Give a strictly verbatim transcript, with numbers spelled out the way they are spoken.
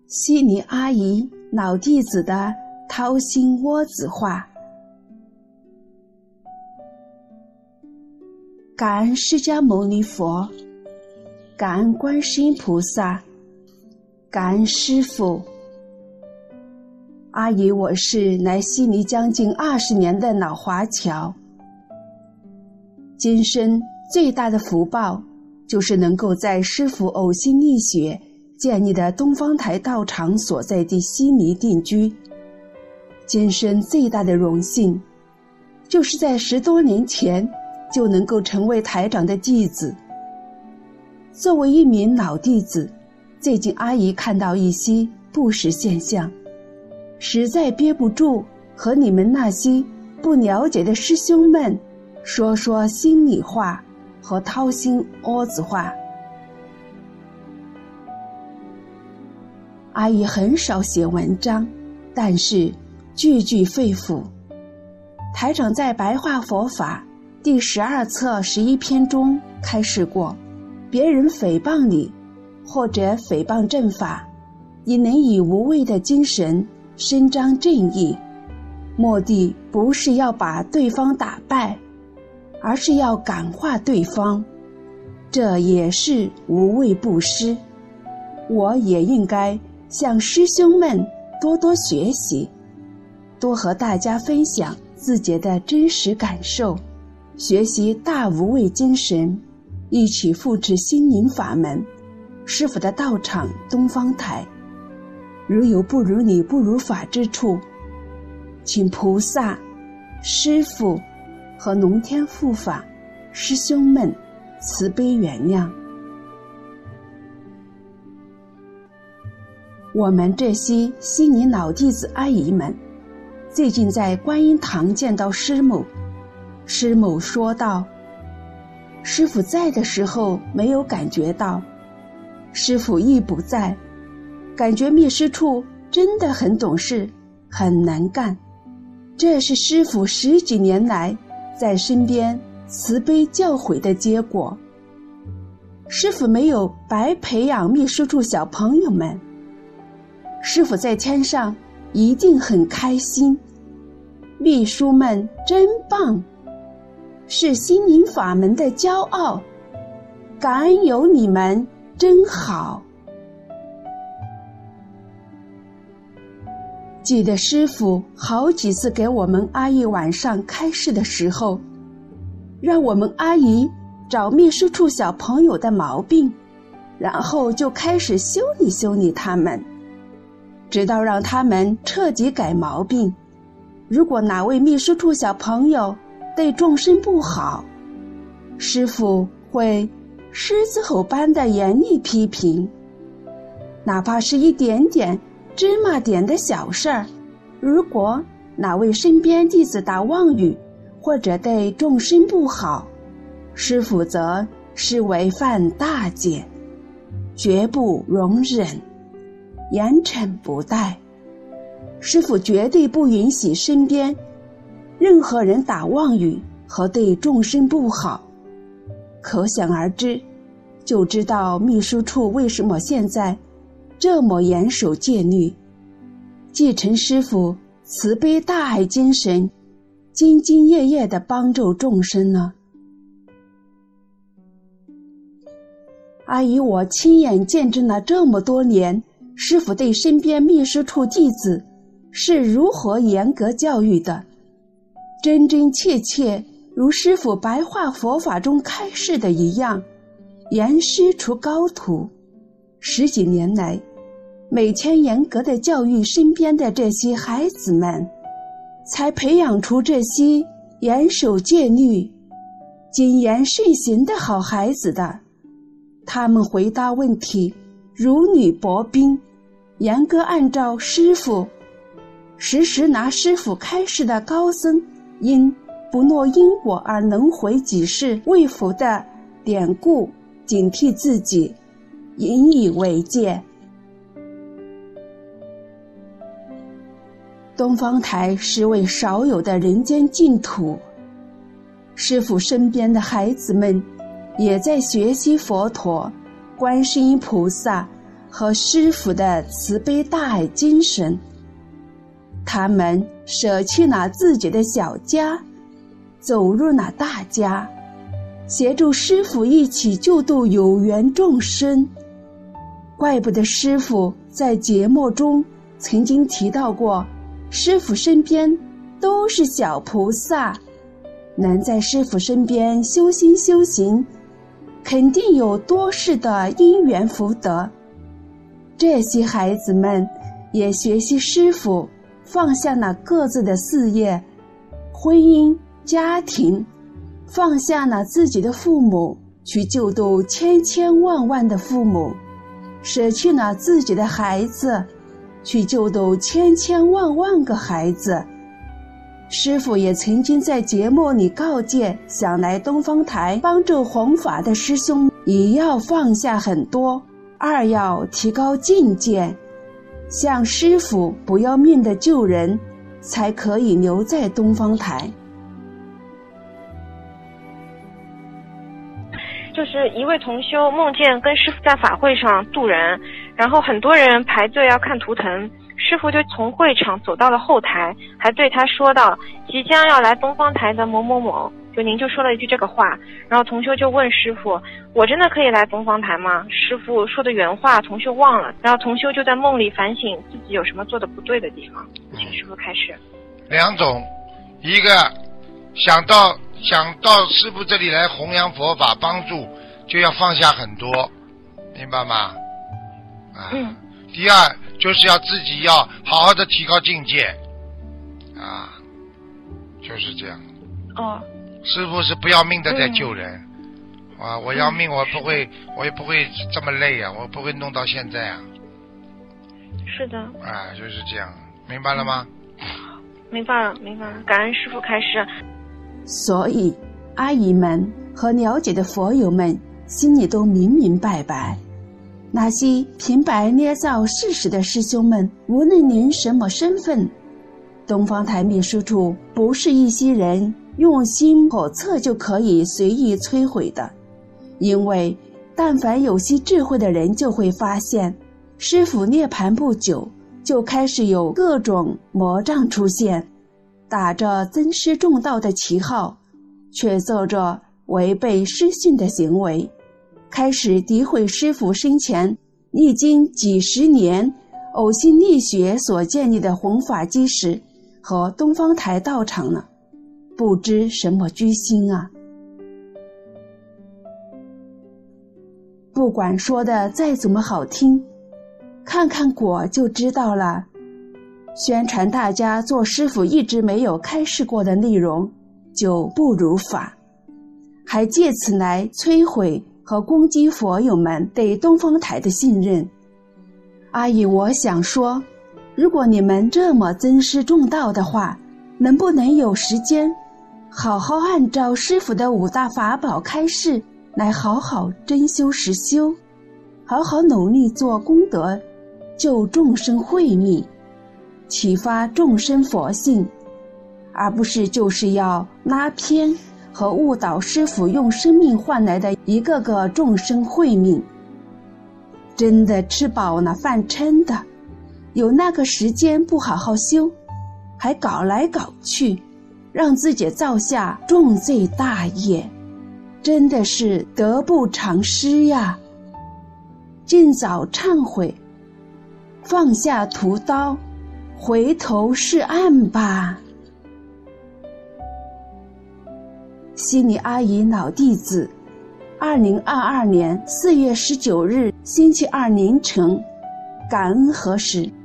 悉尼阿姨老弟子的掏心窝子话。感恩释迦牟尼佛，感恩观世音菩萨，感恩师父。阿姨，我是来悉尼将近二十年的老华侨，今生最大的福报就是能够在师父呕心沥血建立的东方台道场所在地悉尼定居。今生最大的荣幸就是在十多年前就能够成为台长的弟子。作为一名老弟子，最近阿姨看到一些不实现象，实在憋不住和你们那些不了解的师兄们说说心里话和掏心窝子话。阿姨很少写文章，但是句句肺腑。台长在白话佛法第十二册十一篇中开示过，别人诽谤你或者诽谤正法，你能以无畏的精神伸张正义，目的不是要把对方打败，而是要感化对方，这也是无畏布施。我也应该向师兄们多多学习，多和大家分享自己的真实感受，学习大无畏精神，一起复制心灵法门师父的道场东方台。如有不如理不如法之处，请菩萨、师父和龙天护法师兄们慈悲原谅。我们这些悉尼老弟子阿姨们最近在观音堂见到师母，师母说道，师父在的时候没有感觉到，师父一不在，感觉秘书处真的很懂事，很能干。这是师父十几年来在身边慈悲教诲的结果。师父没有白培养秘书处小朋友们，师父在天上一定很开心。秘书们真棒，是心灵法门的骄傲，感恩有你们，真好。记得师父好几次给我们阿姨晚上开示的时候，让我们阿姨找秘书处小朋友的毛病，然后就开始修理修理他们，直到让他们彻底改毛病。如果哪位秘书处小朋友对众生不好，师父会狮子吼般的严厉批评，哪怕是一点点芝麻点的小事儿，如果哪位身边弟子打妄语或者对众生不好，师父则视为犯大戒，绝不容忍，严惩不贷。师父绝对不允许身边任何人打妄语和对众生不好。可想而知，就知道秘书处为什么现在这么严守戒律，继承师父慈悲大爱精神，兢兢业业地帮助众生呢。阿姨，我亲眼见证了这么多年师父对身边秘书处弟子是如何严格教育的，真真切切如师父白话佛法中开示的一样，严师出高徒。十几年来，每天严格的教育身边的这些孩子们，才培养出这些严守戒律、谨言慎行的好孩子的。他们回答问题如履薄冰，严格按照师父时时拿师父开示的高僧因不落因果而轮回几世未服的典故警惕自己，引以为戒。东方台是位少有的人间净土，师父身边的孩子们也在学习佛陀、观世音菩萨和师父的慈悲大爱精神。他们舍弃了自己的小家，走入了大家，协助师父一起救度有缘众生。怪不得师父在节目中曾经提到过，师父身边都是小菩萨，能在师父身边修心修行，肯定有多世的因缘福德。这些孩子们也学习师父，放下了各自的事业、婚姻、家庭，放下了自己的父母，去救度千千万万的父母，舍弃了自己的孩子，去救度千千万万个孩子。师父也曾经在节目里告诫，想来东方台帮助弘法的师兄，一要放下很多，二要提高境界，向师父不要命的救人，才可以留在东方台。 就是一位同修梦见跟师父在法会上渡人，然后很多人排队要看图腾，师父就从会场走到了后台，还对他说道，即将要来东方台的某某某，就您就说了一句这个话。然后同修就问师父，我真的可以来东方台吗？师父说的原话同修忘了，然后同修就在梦里反省自己有什么做的不对的地方。请师父开始。 两种，一个想到想到师父这里来弘扬佛法帮助，就要放下很多，明白吗？啊、嗯。第二就是要自己要好好的提高境界，啊，就是这样。 哦。 师父是不要命的在救人，嗯、啊，我要命我不会，嗯、我也不会这么累啊，我不会弄到现在啊。 是的。 啊，就是这样，明白了吗？ 明白了，明白了，感恩师父开示。 所以阿姨们和了解的佛友们心里都明明白白，那些平白捏造事实的师兄们，无论您什么身份，东方台秘书处不是一些人用心叵测就可以随意摧毁的。因为但凡有些智慧的人就会发现，师父涅槃不久就开始有各种魔障出现，打着尊师重道的旗号，却做着违背师训的行为，开始诋毁师父生前历经几十年呕心沥血所建立的弘法基石和东方台道场了，不知什么居心啊！不管说的再怎么好听，看看果就知道了。宣传大家做师父一直没有开示过的内容，就不如法，还借此来摧毁和攻击佛友们对东方台的信任。阿姨，我想说，如果你们这么尊师重道的话，能不能有时间好好按照师父的五大法宝开示来好好真修实修，好好努力做功德，救众生慧命，启发众生佛性，而不是就是要拉偏和误导师父用生命换来的一个个众生慧命。真的吃饱了饭撑的，有那个时间不好好修，还搞来搞去，让自己造下重罪大业，真的是得不偿失呀！尽早忏悔，放下屠刀，回头是岸吧。悉尼阿姨老弟子，二零二二年四月十九日星期二凌晨，感恩核实。